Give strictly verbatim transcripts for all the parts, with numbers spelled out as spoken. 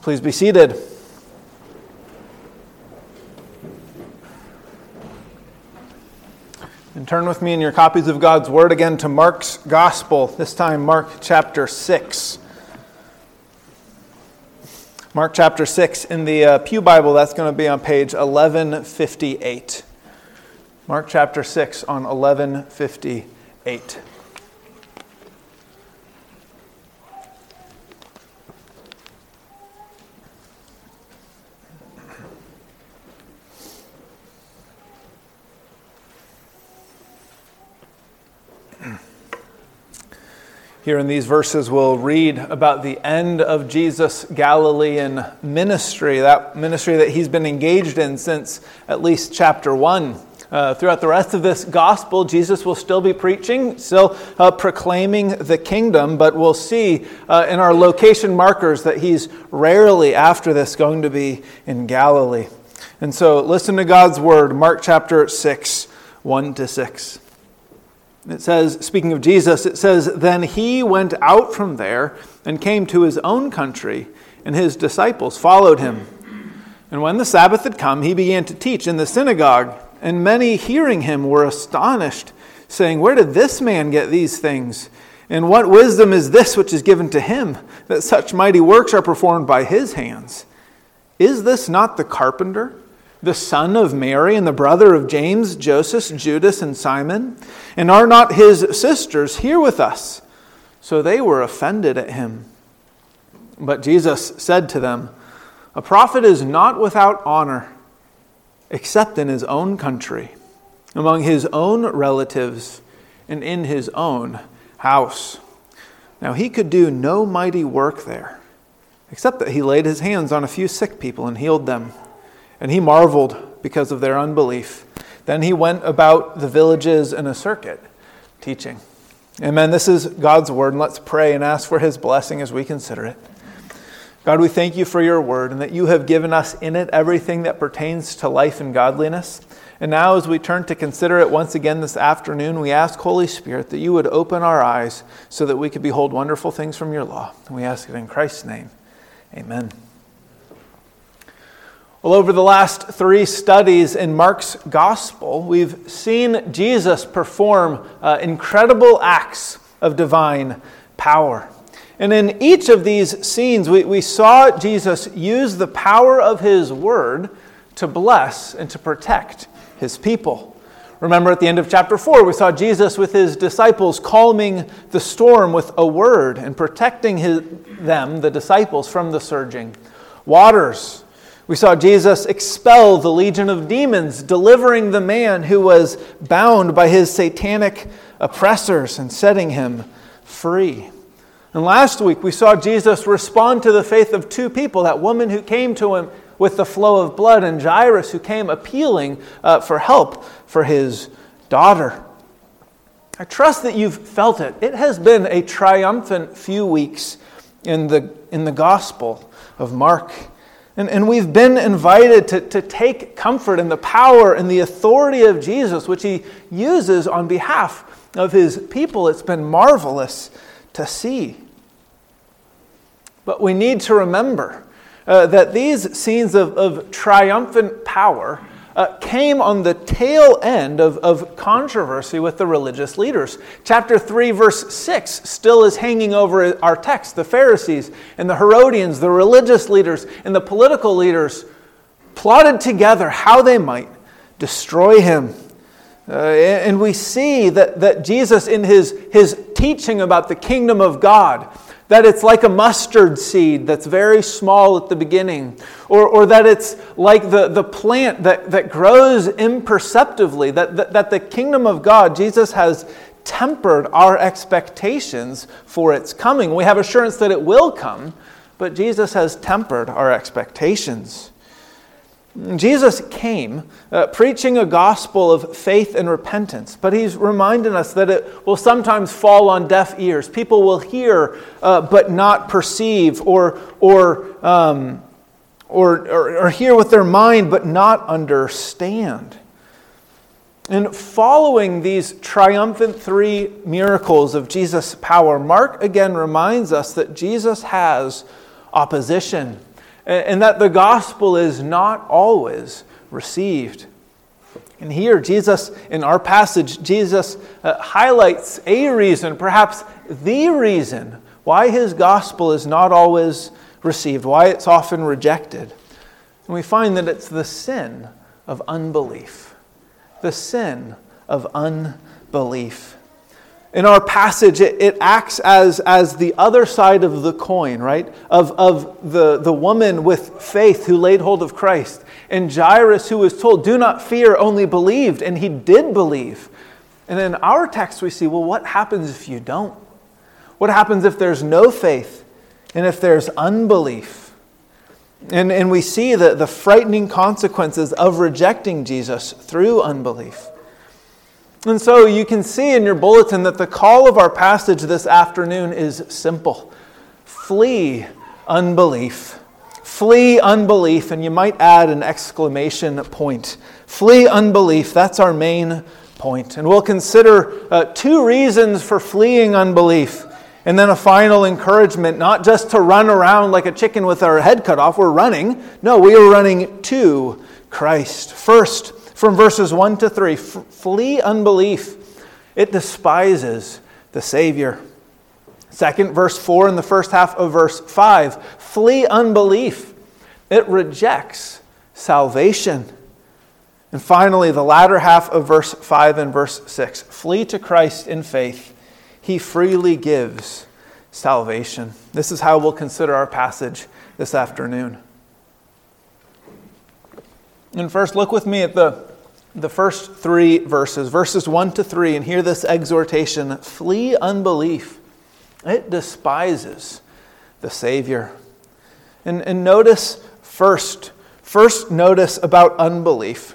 Please be seated. And turn with me in your copies of God's Word again to Mark's Gospel, this time Mark chapter six. Mark chapter six in the uh, Pew Bible, that's going to be on page eleven fifty-eight. Mark chapter six on eleven fifty-eight. Here in these verses, we'll read about the end of Jesus' Galilean ministry, that ministry that he's been engaged in since at least chapter one. Uh, throughout the rest of this gospel, Jesus will still be preaching, still uh, proclaiming the kingdom, but we'll see uh, in our location markers that he's rarely after this going to be in Galilee. And so listen to God's word, Mark chapter six, one to six. It says, speaking of Jesus, it says, "Then he went out from there and came to his own country, and his disciples followed him. And when the Sabbath had come, he began to teach in the synagogue, and many hearing him were astonished, saying, 'Where did this man get these things? And what wisdom is this which is given to him, that such mighty works are performed by his hands? Is this not the carpenter, the son of Mary, and the brother of James, Joseph, Judas, and Simon? And are not his sisters here with us?' So they were offended at him. But Jesus said to them, 'A prophet is not without honor, except in his own country, among his own relatives, and in his own house.' Now he could do no mighty work there, except that he laid his hands on a few sick people and healed them. And he marveled because of their unbelief. Then he went about the villages in a circuit, teaching." Amen. This is God's word, and let's pray and ask for his blessing as we consider it. God, we thank you for your word, and that you have given us in it everything that pertains to life and godliness. And now as we turn to consider it once again this afternoon, we ask, Holy Spirit, that you would open our eyes so that we could behold wonderful things from your law. And we ask it in Christ's name. Amen. Well, over the last three studies in Mark's Gospel, we've seen Jesus perform uh, incredible acts of divine power. And in each of these scenes, we, we saw Jesus use the power of his word to bless and to protect his people. Remember at the end of chapter four, we saw Jesus with his disciples calming the storm with a word and protecting his, them, the disciples, from the surging waters. We saw Jesus expel the legion of demons, delivering the man who was bound by his satanic oppressors and setting him free. And last week we saw Jesus respond to the faith of two people, that woman who came to him with the flow of blood, and Jairus who came appealing uh, for help for his daughter. I trust that you've felt it. It has been a triumphant few weeks in the, in the Gospel of Mark. And, and we've been invited to, to take comfort in the power and the authority of Jesus, which he uses on behalf of his people. It's been marvelous to see. But we need to remember uh, that these scenes of, of triumphant power uh, came on the tail end of, of controversy with the religious leaders. Chapter three, verse six still is hanging over our text. The Pharisees and the Herodians, the religious leaders and the political leaders, plotted together how they might destroy him. Uh, and we see that, that Jesus, in his, his teaching about the kingdom of God, that it's like a mustard seed that's very small at the beginning, or, or that it's like the, the plant that, that grows imperceptibly, that, that, that the kingdom of God, Jesus has tempered our expectations for its coming. We have assurance that it will come, but Jesus has tempered our expectations. Jesus came uh, preaching a gospel of faith and repentance, but he's reminding us that it will sometimes fall on deaf ears. People will hear uh, but not perceive, or or, um, or or or hear with their mind but not understand. And following these triumphant three miracles of Jesus' power, Mark again reminds us that Jesus has opposition. and that the gospel is not always received. And here, Jesus, in our passage, Jesus uh, highlights a reason, perhaps the reason, why his gospel is not always received, why it's often rejected. And we find that it's the sin of unbelief. The sin of unbelief. In our passage, it, it acts as, as the other side of the coin, right? Of, of the, the woman with faith who laid hold of Christ. And Jairus, who was told, do not fear, only believed. And he did believe. And in our text we see, well, what happens if you don't? What happens if there's no faith? And if there's unbelief? And, and we see the, the frightening consequences of rejecting Jesus through unbelief. And so you can see in your bulletin that the call of our passage this afternoon is simple. Flee unbelief. Flee unbelief, and you might add an exclamation point. Flee unbelief, that's our main point. And we'll consider uh, two reasons for fleeing unbelief. And then a final encouragement, not just to run around like a chicken with our head cut off. We're running. No, we are running to Christ. First, from verses one to three, flee unbelief. It despises the Savior. Second, verse four and the first half of verse five, flee unbelief. It rejects salvation. And finally, the latter half of verse five and verse six, flee to Christ in faith. He freely gives salvation. This is how we'll consider our passage this afternoon. And first, look with me at the The first three verses, verses one to three, and hear this exhortation, flee unbelief. It despises the Savior. And, and notice first, first notice about unbelief.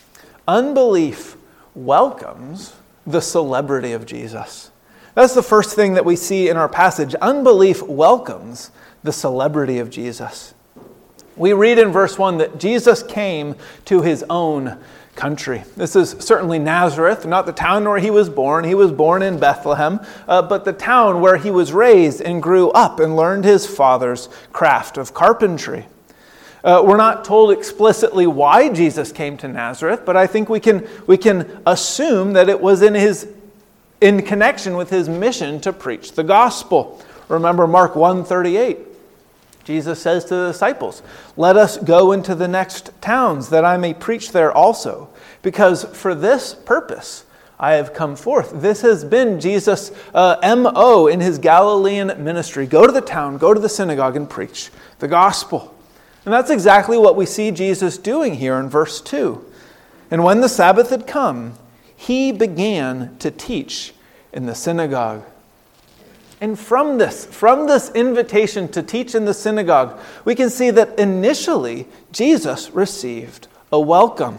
Unbelief welcomes the celebrity of Jesus. That's the first thing that we see in our passage. Unbelief welcomes the celebrity of Jesus. We read in verse one that Jesus came to his own country. This is certainly Nazareth, not the town where he was born. He was born in Bethlehem, uh, but the town where he was raised and grew up and learned his father's craft of carpentry. Uh, we're not told explicitly why Jesus came to Nazareth, but I think we can we can assume that it was in his in connection with his mission to preach the gospel. Remember Mark one thirty-eight. Jesus says to the disciples, let us go into the next towns that I may preach there also, because for this purpose I have come forth. This has been Jesus' uh, M O in his Galilean ministry. Go to the town, go to the synagogue and preach the gospel. And that's exactly what we see Jesus doing here in verse two. And when the Sabbath had come, he began to teach in the synagogue. And from this, from this invitation to teach in the synagogue, we can see that initially Jesus received a welcome.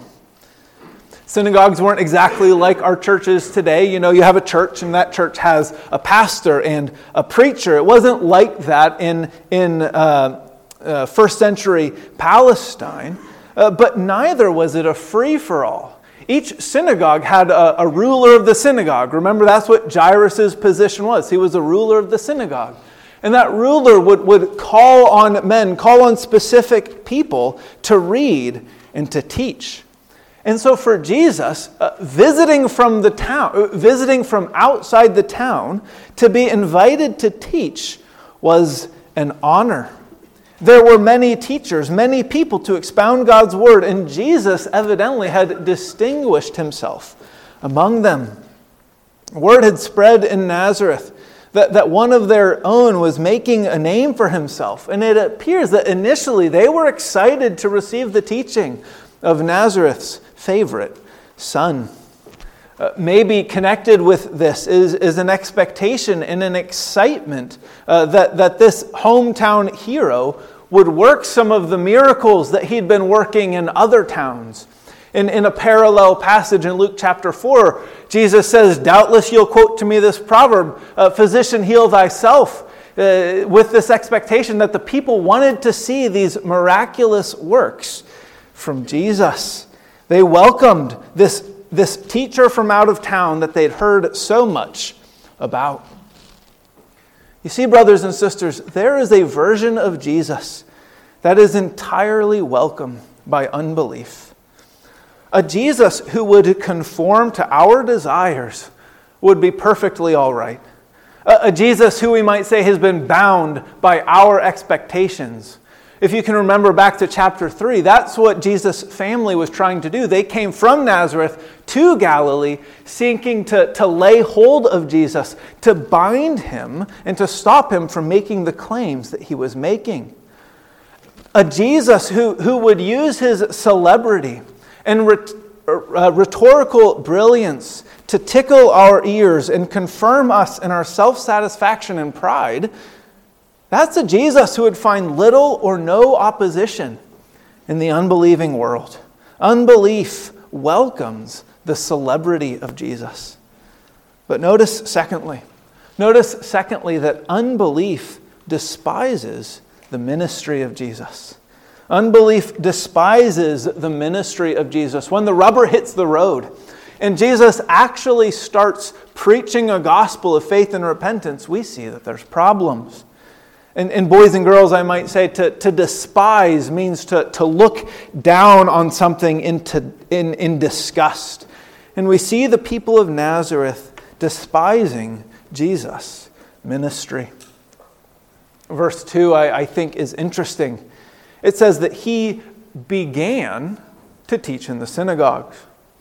Synagogues weren't exactly like our churches today. You know, you have a church and that church has a pastor and a preacher. It wasn't like that in, in uh, uh, first century Palestine, uh, but neither was it a free-for-all. Each synagogue had a, a ruler of the synagogue. Remember, that's what Jairus' position was. He was a ruler of the synagogue. And that ruler would, would call on men, call on specific people to read and to teach. And so for Jesus, uh, visiting from the town, visiting from outside the town to be invited to teach was an honor. There were many teachers, many people to expound God's word, and Jesus evidently had distinguished himself among them. Word had spread in Nazareth that, that one of their own was making a name for himself. And it appears that initially they were excited to receive the teaching of Nazareth's favorite son. Uh, maybe connected with this is, is an expectation and an excitement uh, that, that this hometown hero would work some of the miracles that he'd been working in other towns. In, in a parallel passage in Luke chapter four, Jesus says, doubtless you'll quote to me this proverb, uh, physician, heal thyself, uh, with this expectation that the people wanted to see these miraculous works from Jesus. They welcomed this, this teacher from out of town that they'd heard so much about. You see, brothers and sisters, there is a version of Jesus that is entirely welcome by unbelief. A Jesus who would conform to our desires would be perfectly all right. A, a Jesus who we might say has been bound by our expectations. If you can remember back to chapter three, that's what Jesus' family was trying to do. They came from Nazareth to Galilee, seeking to, to lay hold of Jesus, to bind him, and to stop him from making the claims that he was making. A Jesus who, who would use his celebrity and rhet- uh, rhetorical brilliance to tickle our ears and confirm us in our self-satisfaction and pride. That's a Jesus who would find little or no opposition in the unbelieving world. Unbelief welcomes the celebrity of Jesus. But notice secondly, notice secondly that unbelief despises the ministry of Jesus. Unbelief despises the ministry of Jesus. When the rubber hits the road and Jesus actually starts preaching a gospel of faith and repentance, we see that there's problems. And, and boys and girls, I might say, to, to despise means to, to look down on something into, in, in disgust. And we see the people of Nazareth despising Jesus' ministry. Verse two, I, I think, is interesting. It says that he began to teach in the synagogues.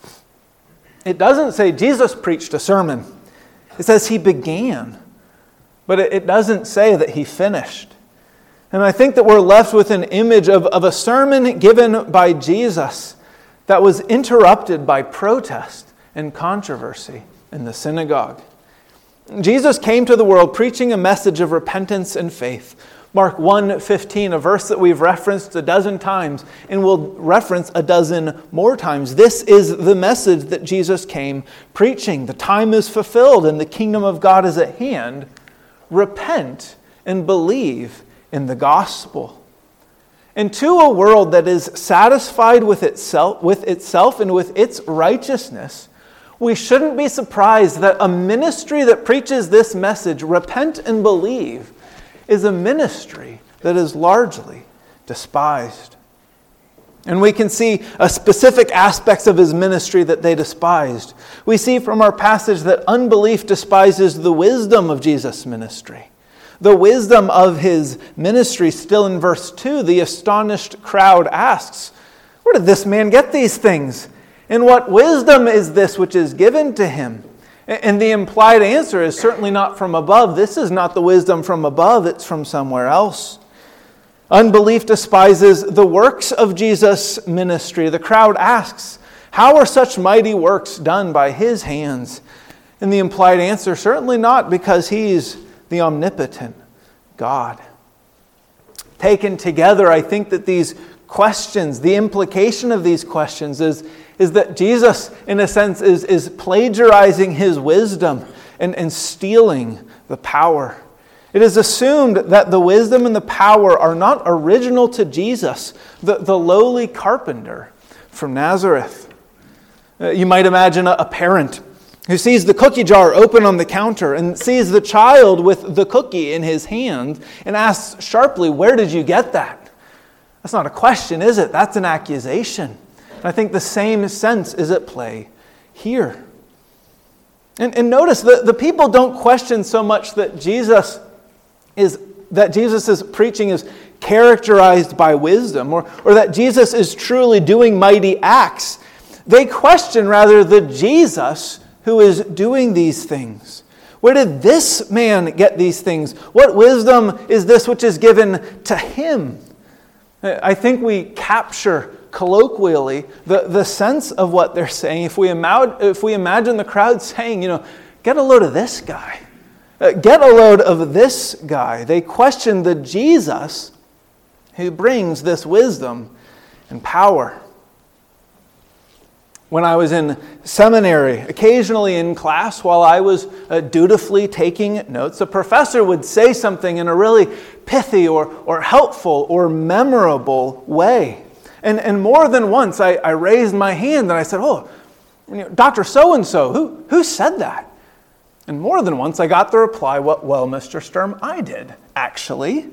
It doesn't say Jesus preached a sermon. It says he began. But it doesn't say that he finished. And I think that we're left with an image of, of a sermon given by Jesus that was interrupted by protest and controversy in the synagogue. Jesus came to the world preaching a message of repentance and faith. Mark one fifteen, a verse that we've referenced a dozen times and will reference a dozen more times. This is the message that Jesus came preaching. The time is fulfilled and the kingdom of God is at hand. Repent and believe in the gospel. And to a world that is satisfied with itself, with itself and with its righteousness, we shouldn't be surprised that a ministry that preaches this message, repent and believe, is a ministry that is largely despised. And we can see a specific aspects of his ministry that they despised. We see from our passage that unbelief despises the wisdom of Jesus' ministry. The wisdom of his ministry, still in verse two, the astonished crowd asks, where did this man get these things? And what wisdom is this which is given to him? And the implied answer is certainly not from above. This is not the wisdom from above, it's from somewhere else. Unbelief despises the works of Jesus' ministry. The crowd asks, how are such mighty works done by his hands? And the implied answer, certainly not because he's the omnipotent God. Taken together, I think that these questions, the implication of these questions is, is that Jesus, in a sense, is, is plagiarizing his wisdom and, and stealing the power. It is assumed that the wisdom and the power are not original to Jesus, the, the lowly carpenter from Nazareth. Uh, you might imagine a, a parent who sees the cookie jar open on the counter and sees the child with the cookie in his hand and asks sharply, where did you get that? That's not a question, is it? That's an accusation. And I think the same sense is at play here. And, and notice that the people don't question so much that Jesus is that Jesus' preaching is characterized by wisdom, or, or that Jesus is truly doing mighty acts. They question rather the Jesus who is doing these things. Where did this man get these things? What wisdom is this which is given to him? I think we capture colloquially the, the sense of what they're saying. If we, imagine, if we imagine the crowd saying, you know, get a load of this guy. Uh, get a load of this guy. They question the Jesus who brings this wisdom and power. When I was in seminary, occasionally in class, while I was uh, dutifully taking notes, a professor would say something in a really pithy or, or helpful or memorable way. And, and more than once, I, I raised my hand and I said, oh, you know, Doctor So-and-so, who, who said that? And more than once, I got the reply, well, well, Mister Sturm, I did, actually.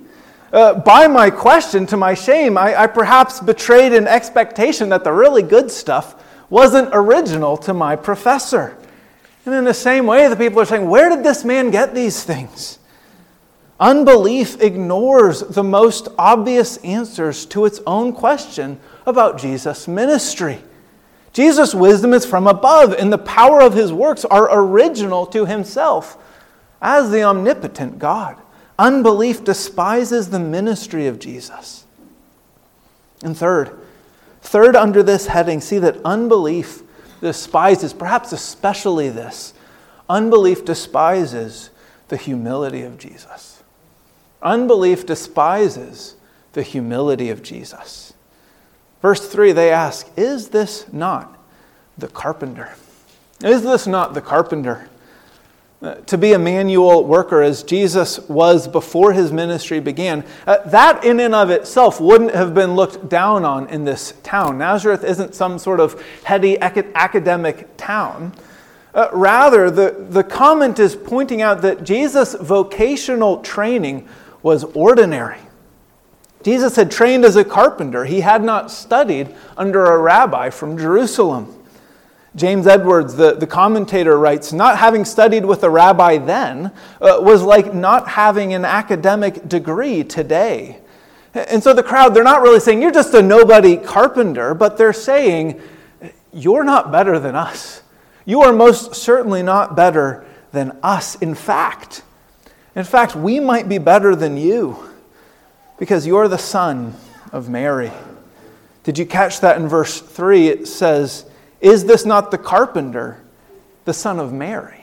Uh, by my question, to my shame, I, I perhaps betrayed an expectation that the really good stuff wasn't original to my professor. And in the same way, the people are saying, where did this man get these things? Unbelief ignores the most obvious answers to its own question about Jesus' ministry. Jesus' wisdom is from above, and the power of his works are original to himself as the omnipotent God. Unbelief despises the ministry of Jesus. And third, third under this heading, see that unbelief despises, perhaps especially this, unbelief despises the humility of Jesus. Unbelief despises the humility of Jesus. Verse three, they ask, is this not the carpenter? Is this not the carpenter? Uh, to be a manual worker as Jesus was before his ministry began, uh, that in and of itself wouldn't have been looked down on in this town. Nazareth isn't some sort of heady academic town. Uh, rather, the, the comment is pointing out that Jesus' vocational training was ordinary. Jesus had trained as a carpenter. He had not studied under a rabbi from Jerusalem. James Edwards, the, the commentator, writes, not having studied with a rabbi then uh, was like not having an academic degree today. And so the crowd, they're not really saying, you're just a nobody carpenter, but they're saying, you're not better than us. You are most certainly not better than us. In fact, in fact, we might be better than you because you're the son of Mary. Did you catch that in verse three? It says, is this not the carpenter, the son of Mary?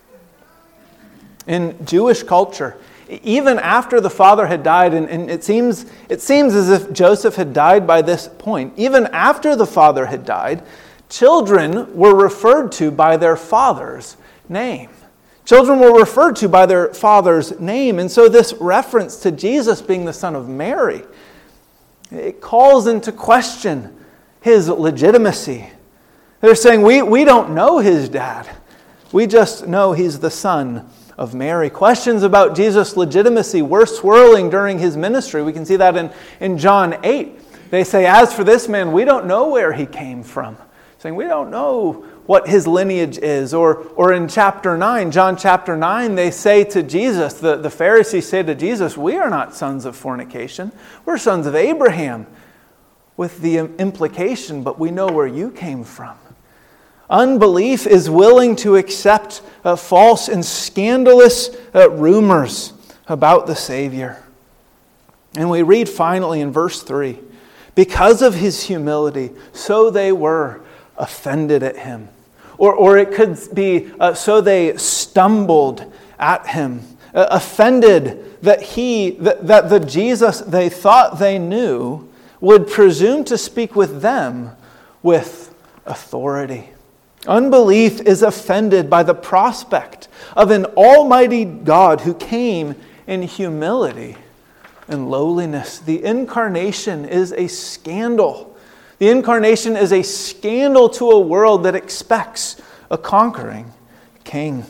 In Jewish culture, even after the father had died, and, and it seems it seems as if Joseph had died by this point, even after the father had died, children were referred to by their father's name. Children were referred to by their father's name. And so this reference to Jesus being the son of Mary, it calls into question his legitimacy. They're saying, we, we don't know his dad. We just know he's the son of Mary. Questions about Jesus' legitimacy were swirling during his ministry. We can see that in, in John eight. They say, as for this man, we don't know where he came from. Saying, we don't know what his lineage is. Or, or in chapter nine, John chapter nine, they say to Jesus, the, the Pharisees say to Jesus, we are not sons of fornication. We're sons of Abraham. With the implication, but we know where you came from. Unbelief is willing to accept uh, false and scandalous uh, rumors about the Savior. And we read finally in verse three, because of his humility, so they were offended at him. Or, or it could be, uh, so they stumbled at him, uh, offended that he, that, that the Jesus they thought they knew would presume to speak with them with authority. Unbelief is offended by the prospect of an almighty God who came in humility and lowliness. The incarnation is a scandal. The incarnation is a scandal to a world that expects a conquering king.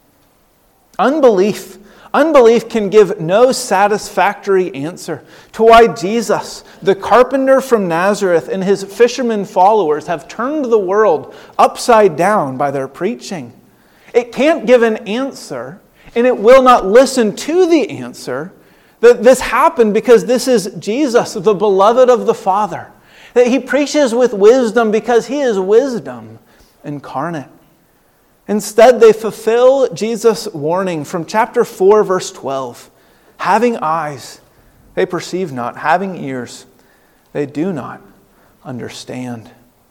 Unbelief Unbelief can give no satisfactory answer to why Jesus, the carpenter from Nazareth, and his fishermen followers have turned the world upside down by their preaching. It can't give an answer, and it will not listen to the answer that this happened because this is Jesus, the beloved of the Father. That he preaches with wisdom because he is wisdom incarnate. Instead, they fulfill Jesus' warning from chapter four, verse twelve. Having eyes, they perceive not. Having ears, they do not understand.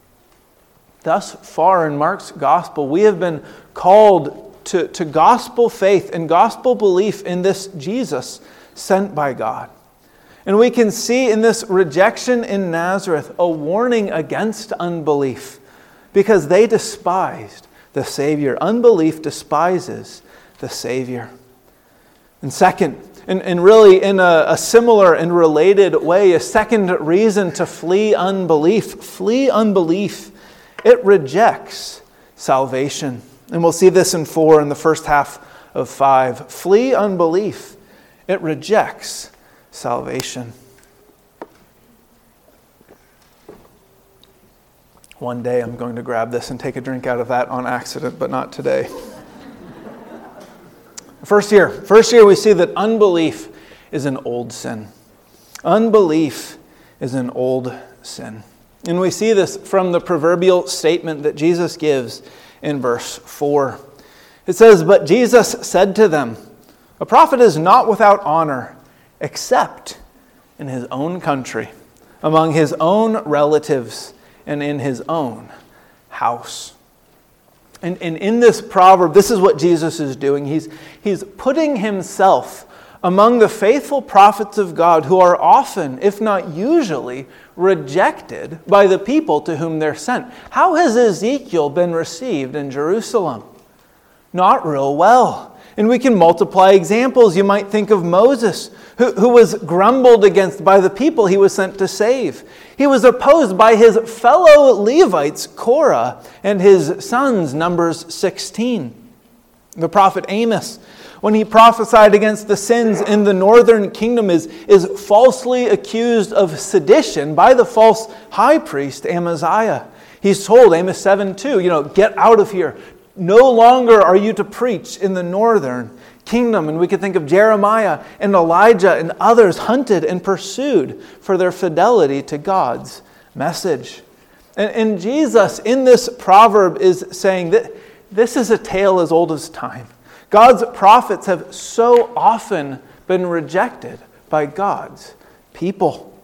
Thus far in Mark's gospel, we have been called to, to gospel faith and gospel belief in this Jesus sent by God. And we can see in this rejection in Nazareth a warning against unbelief because they despised the Savior. Unbelief despises the Savior. And second, and, and really in a, a similar and related way, a second reason to flee unbelief, flee unbelief, it rejects salvation. And we'll see this in four in the first half of five. Flee unbelief, it rejects salvation. One day I'm going to grab this and take a drink out of that on accident, but not today. First here, first here we see that unbelief is an old sin. Unbelief is an old sin. And we see this from the proverbial statement that Jesus gives in verse four. It says, "But Jesus said to them, a prophet is not without honor, except in his own country, among his own relatives, and in his own house." And, and in this proverb, this is what Jesus is doing. He's, he's putting himself among the faithful prophets of God who are often, if not usually, rejected by the people to whom they're sent. How has Ezekiel been received in Jerusalem? Not real well. And we can multiply examples. You might think of Moses, who, who was grumbled against by the people he was sent to save. He was opposed by his fellow Levites, Korah, and his sons, Numbers sixteen. The prophet Amos, when he prophesied against the sins in the northern kingdom, is, is falsely accused of sedition by the false high priest Amaziah. He's told, Amos seven two, you know, get out of here. No longer are you to preach in the northern kingdom. And we could think of Jeremiah and Elijah and others hunted and pursued for their fidelity to God's message. And, and Jesus in this proverb is saying that this is a tale as old as time. God's prophets have so often been rejected by God's people.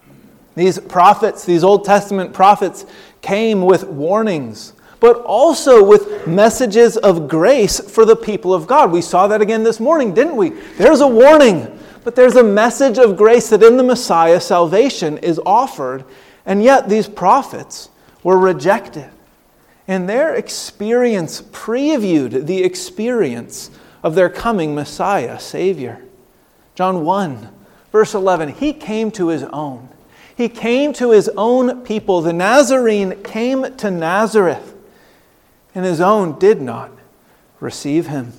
These prophets, these Old Testament prophets, came with warnings, but also with messages of grace for the people of God. We saw that again this morning, didn't we? There's a warning, but there's a message of grace that in the Messiah, salvation is offered, and yet these prophets were rejected. And their experience previewed the experience of their coming Messiah, Savior. John one, verse eleven, he came to his own. He came to his own people. The Nazarene came to Nazareth, and his own did not receive him.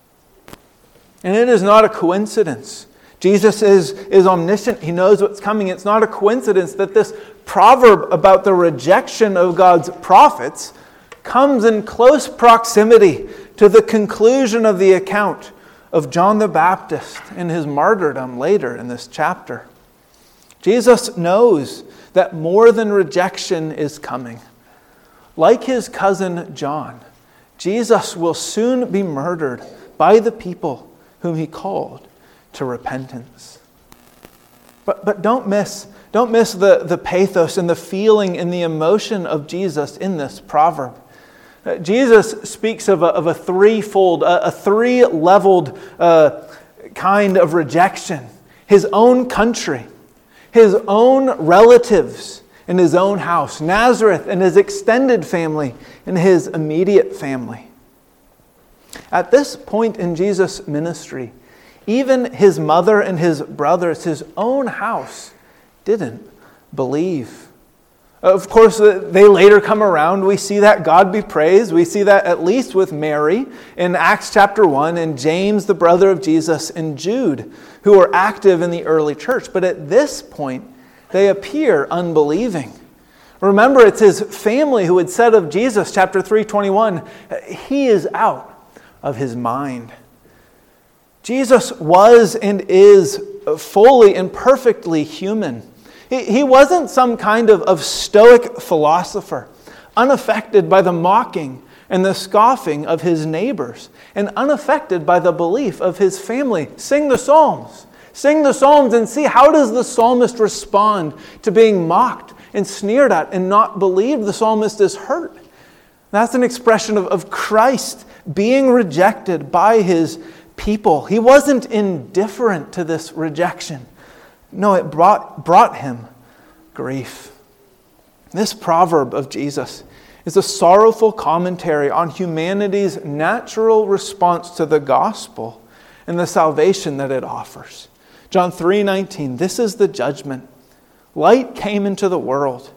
And it is not a coincidence. Jesus is, is omniscient. He knows what's coming. It's not a coincidence that this proverb about the rejection of God's prophets comes in close proximity to the conclusion of the account of John the Baptist and his martyrdom later in this chapter. Jesus knows that more than rejection is coming. Like his cousin John, Jesus will soon be murdered by the people whom he called to repentance. But, but don't miss, don't miss the, the pathos and the feeling and the emotion of Jesus in this proverb. Uh, Jesus speaks of a, of a threefold, a, a three-leveled uh, kind of rejection. His own country, his own relatives, in his own house, Nazareth and his extended family and his immediate family. At this point in Jesus' ministry, even his mother and his brothers, his own house, didn't believe. Of course, they later come around. We see that, God be praised. We see that at least with Mary in Acts chapter one, and James, the brother of Jesus, and Jude, who were active in the early church. But at this point, they appear unbelieving. Remember, it's his family who had said of Jesus, chapter three twenty-one, he is out of his mind. Jesus was and is fully and perfectly human. He, he wasn't some kind of, of stoic philosopher, unaffected by the mocking and the scoffing of his neighbors, and unaffected by the belief of his family. Sing the Psalms. Sing the Psalms and see how does the psalmist respond to being mocked and sneered at and not believed. The psalmist is hurt. That's an expression of, of Christ being rejected by his people. He wasn't indifferent to this rejection. No, it brought, brought him grief. This proverb of Jesus is a sorrowful commentary on humanity's natural response to the gospel and the salvation that it offers. John three nineteen, this is the judgment. Light came into the world,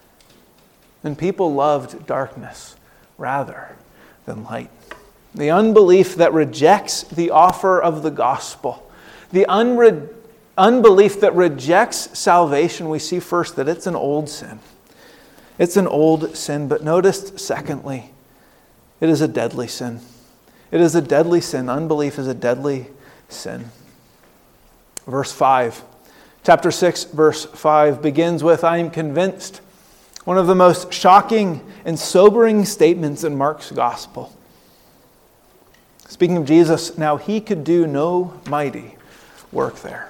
and people loved darkness rather than light. The unbelief that rejects the offer of the gospel, the, unre- Unbelief that rejects salvation, we see first that it's an old sin. It's an old sin, but notice, secondly, it is a deadly sin. It is a deadly sin. Unbelief is a deadly sin. Verse five. Chapter six, verse five begins with, I am convinced, one of the most shocking and sobering statements in Mark's gospel. Speaking of Jesus, now he could do no mighty work there.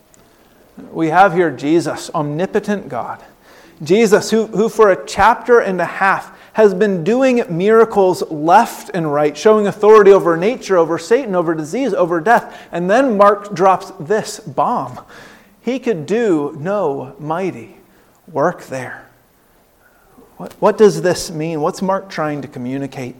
We have here Jesus, omnipotent God. Jesus, who, who for a chapter and a half has been doing miracles left and right, showing authority over nature, over Satan, over disease, over death. And then Mark drops this bomb. He could do no mighty work there. What, what does this mean? What's Mark trying to communicate?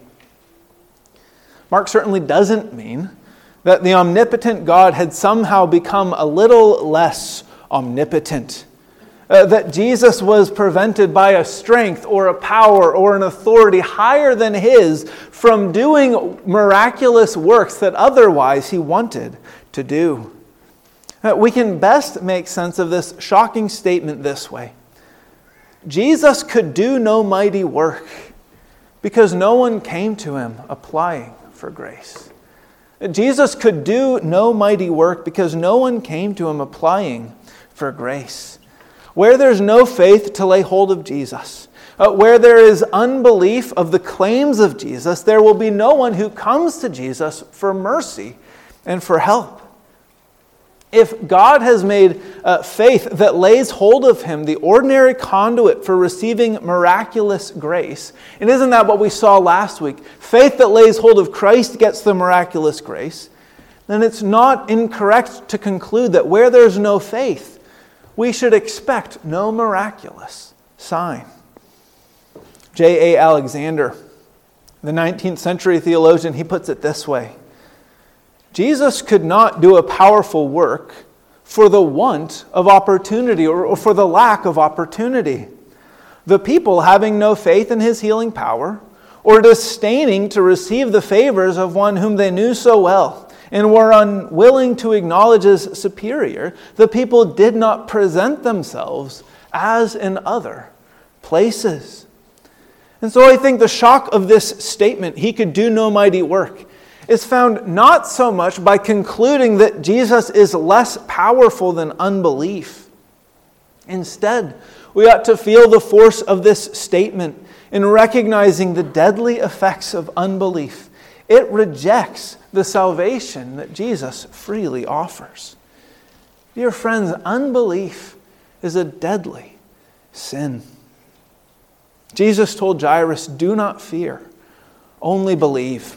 Mark certainly doesn't mean that the omnipotent God had somehow become a little less omnipotent. Uh, that Jesus was prevented by a strength or a power or an authority higher than his from doing miraculous works that otherwise he wanted to do. Uh, we can best make sense of this shocking statement this way. Jesus could do no mighty work because no one came to him applying for grace. Jesus could do no mighty work because no one came to him applying for grace. Where there's no faith to lay hold of Jesus, uh, where there is unbelief of the claims of Jesus, there will be no one who comes to Jesus for mercy and for help. If God has made uh, faith that lays hold of him the ordinary conduit for receiving miraculous grace, and isn't that what we saw last week? Faith that lays hold of Christ gets the miraculous grace. Then it's not incorrect to conclude that where there's no faith, we should expect no miraculous sign. J A Alexander, the nineteenth century theologian, he puts it this way. Jesus could not do a powerful work for the want of opportunity or for the lack of opportunity. The people, having no faith in his healing power or disdaining to receive the favors of one whom they knew so well and were unwilling to acknowledge as superior, the people did not present themselves as in other places. And so I think the shock of this statement, he could do no mighty work, is found not so much by concluding that Jesus is less powerful than unbelief. Instead, we ought to feel the force of this statement in recognizing the deadly effects of unbelief. It rejects the salvation that Jesus freely offers. Dear friends, unbelief is a deadly sin. Jesus told Jairus, "Do not fear, only believe."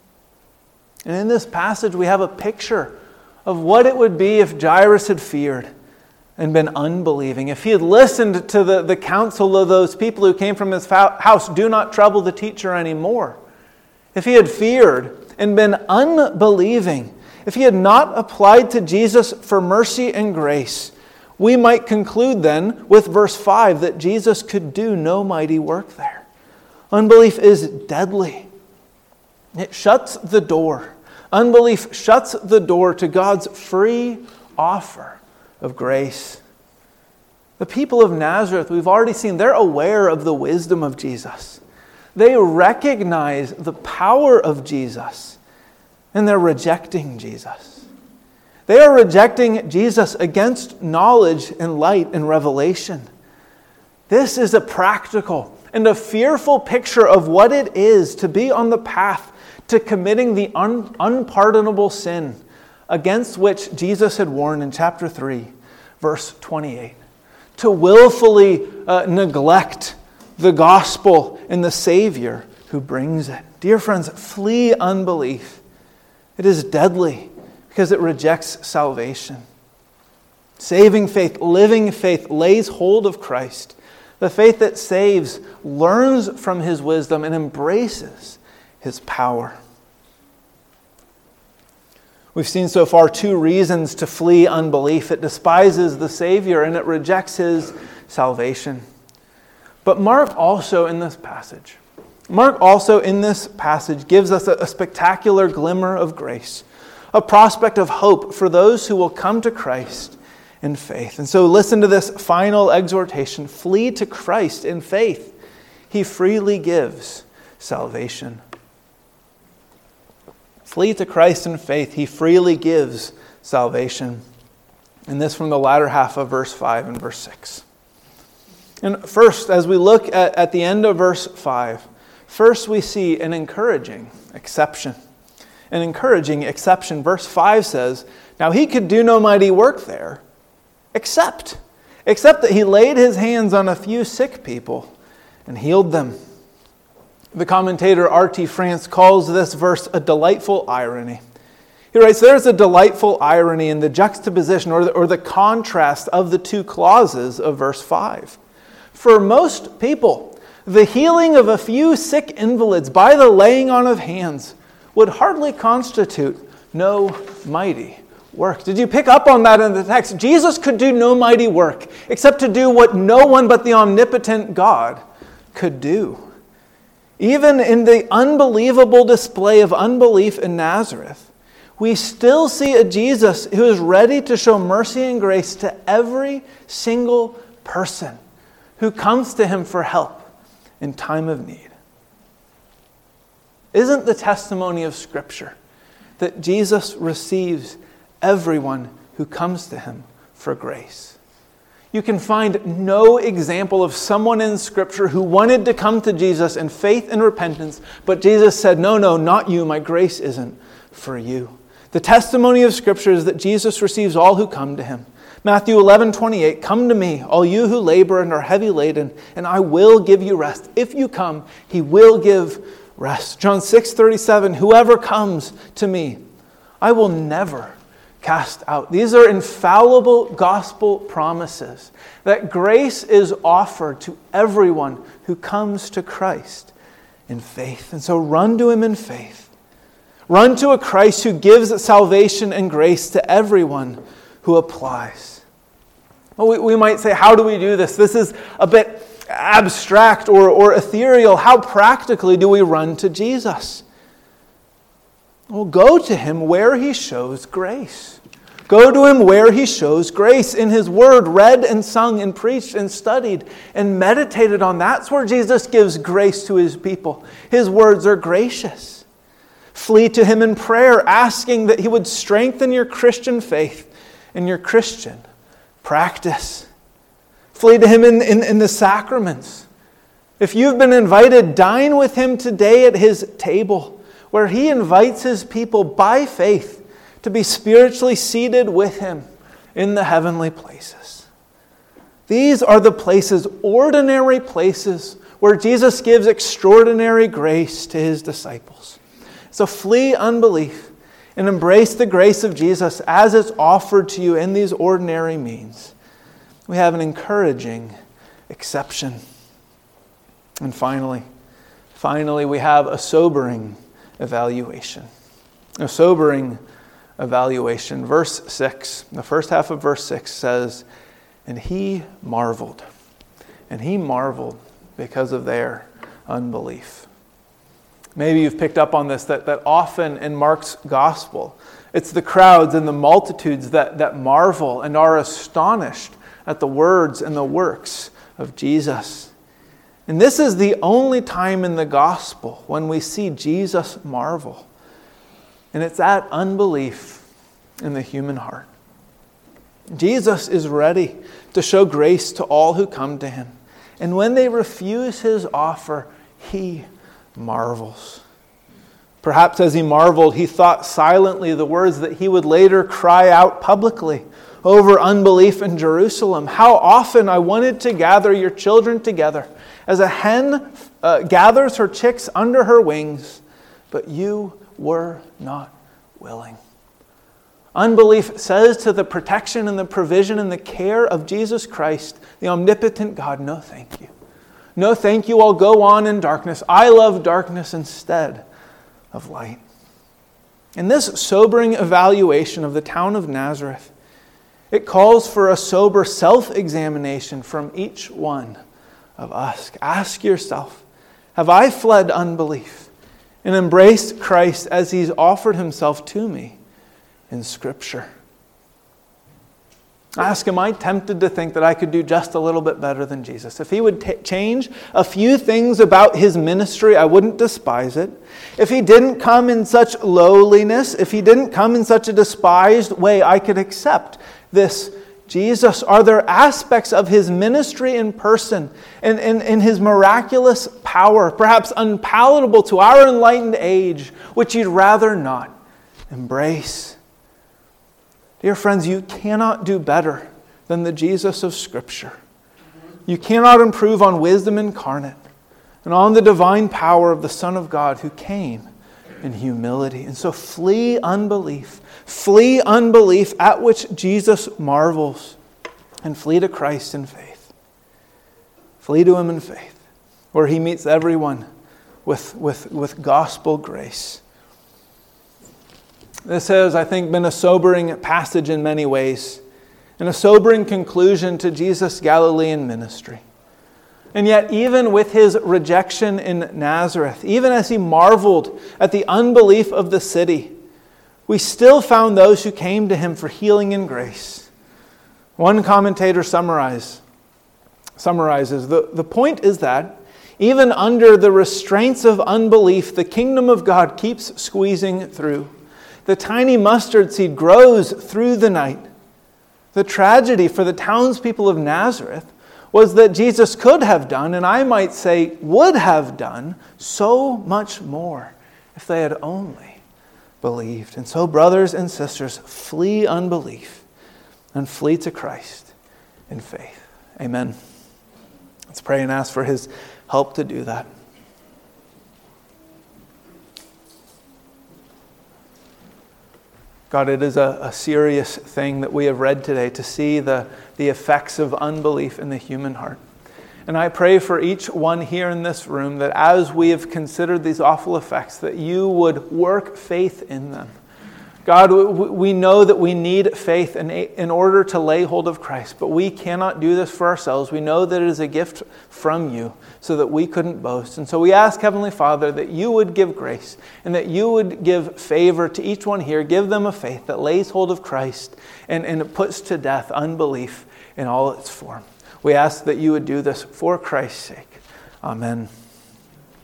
And in this passage, we have a picture of what it would be if Jairus had feared and been unbelieving. If he had listened to the, the counsel of those people who came from his house, "Do not trouble the teacher anymore." If he had feared and been unbelieving, if he had not applied to Jesus for mercy and grace, we might conclude then with verse five that Jesus could do no mighty work there. Unbelief is deadly. It shuts the door. Unbelief shuts the door to God's free offer of grace. The people of Nazareth, we've already seen, they're aware of the wisdom of Jesus. They recognize the power of Jesus, and they're rejecting Jesus. They are rejecting Jesus against knowledge and light and revelation. This is a practical and a fearful picture of what it is to be on the path to committing the un- unpardonable sin against which Jesus had warned in chapter three, verse twenty-eight. To willfully uh, neglect the gospel and the Savior who brings it. Dear friends, flee unbelief. It is deadly because it rejects salvation. Saving faith, living faith, lays hold of Christ. The faith that saves learns from his wisdom and embraces his power. We've seen so far two reasons to flee unbelief. It despises the Savior and it rejects his salvation. But Mark also in this passage, Mark also in this passage gives us a, a spectacular glimmer of grace, a prospect of hope for those who will come to Christ in faith. And so listen to this final exhortation. Flee to Christ in faith. He freely gives salvation. Flee to Christ in faith. He freely gives salvation. And this from the latter half of verse five and verse six. And first, as we look at, at the end of verse five, first we see an encouraging exception. An encouraging exception. Verse five says, now he could do no mighty work there, except, except that he laid his hands on a few sick people and healed them. The commentator R T France calls this verse a delightful irony. He writes, there's a delightful irony in the juxtaposition or the, or the contrast of the two clauses of verse five. For most people, the healing of a few sick invalids by the laying on of hands would hardly constitute no mighty work. Did you pick up on that in the text? Jesus could do no mighty work except to do what no one but the omnipotent God could do. Even in the unbelievable display of unbelief in Nazareth, we still see a Jesus who is ready to show mercy and grace to every single person who comes to him for help in time of need. Isn't the testimony of Scripture that Jesus receives everyone who comes to him for grace? You can find no example of someone in Scripture who wanted to come to Jesus in faith and repentance, but Jesus said, no, no, not you. My grace isn't for you. The testimony of Scripture is that Jesus receives all who come to him. Matthew eleven twenty-eight, come to me, all you who labor and are heavy laden, and I will give you rest. If you come, he will give rest. John six thirty-seven, whoever comes to me, I will never cast out. These are infallible gospel promises that grace is offered to everyone who comes to Christ in faith. And so run to him in faith. Run to a Christ who gives salvation and grace to everyone who applies. Well, we, we might say, how do we do this? This is a bit abstract or, or ethereal. How practically do we run to Jesus? Well, go to him where he shows grace. Go to him where he shows grace in his word, read and sung and preached and studied and meditated on. That's where Jesus gives grace to his people. His words are gracious. Flee to him in prayer, asking that he would strengthen your Christian faith and your Christian practice. Flee to him in, in, in the sacraments. If you've been invited, dine with him today at his table, where he invites his people by faith to be spiritually seated with him in the heavenly places. These are the places, ordinary places, where Jesus gives extraordinary grace to his disciples. So flee unbelief and embrace the grace of Jesus as it's offered to you in these ordinary means. We have an encouraging exception. And finally, finally, we have a sobering evaluation. A sobering evaluation. Verse six, the first half of verse six says, and he marveled. And he marveled because of their unbelief. Maybe you've picked up on this, that, that often in Mark's gospel, it's the crowds and the multitudes that, that marvel and are astonished at the words and the works of Jesus. And this is the only time in the gospel when we see Jesus marvel. And it's at unbelief in the human heart. Jesus is ready to show grace to all who come to him. And when they refuse his offer, he marvels. Perhaps as he marveled, he thought silently the words that he would later cry out publicly over unbelief in Jerusalem. How often I wanted to gather your children together as a hen uh, gathers her chicks under her wings, but you were not willing. Unbelief says to the protection and the provision and the care of Jesus Christ, the omnipotent God, no thank you. No, thank you, I'll go on in darkness. I love darkness instead of light. In this sobering evaluation of the town of Nazareth, it calls for a sober self-examination from each one of us. Ask yourself, have I fled unbelief and embraced Christ as he's offered himself to me in Scripture? Ask, am I tempted to think that I could do just a little bit better than Jesus? If he would t- change a few things about his ministry, I wouldn't despise it. If he didn't come in such lowliness, if he didn't come in such a despised way, I could accept this Jesus. Are there aspects of his ministry in person and in his miraculous power, perhaps unpalatable to our enlightened age, which you'd rather not embrace? Dear friends, you cannot do better than the Jesus of Scripture. You cannot improve on wisdom incarnate and on the divine power of the Son of God who came in humility. And so flee unbelief. Flee unbelief at which Jesus marvels, and flee to Christ in faith. Flee to him in faith, where he meets everyone with, with, with gospel grace. This has, I think, been a sobering passage in many ways, and a sobering conclusion to Jesus' Galilean ministry. And yet, even with his rejection in Nazareth, even as he marveled at the unbelief of the city, we still found those who came to him for healing and grace. One commentator summarize, summarizes, the, the point is that even under the restraints of unbelief, the kingdom of God keeps squeezing through. The tiny mustard seed grows through the night. The tragedy for the townspeople of Nazareth was that Jesus could have done, and I might say would have done, so much more if they had only believed. And so, brothers and sisters, flee unbelief and flee to Christ in faith. Amen. Let's pray and ask for his help to do that. God, it is a, a serious thing that we have read today, to see the, the effects of unbelief in the human heart. And I pray for each one here in this room that as we have considered these awful effects, that you would work faith in them. God, we know that we need faith in, in order to lay hold of Christ, but we cannot do this for ourselves. We know that it is a gift from you so that we couldn't boast. And so we ask, Heavenly Father, that you would give grace and that you would give favor to each one here. Give them a faith that lays hold of Christ and, and puts to death unbelief in all its form. We ask that you would do this for Christ's sake. Amen.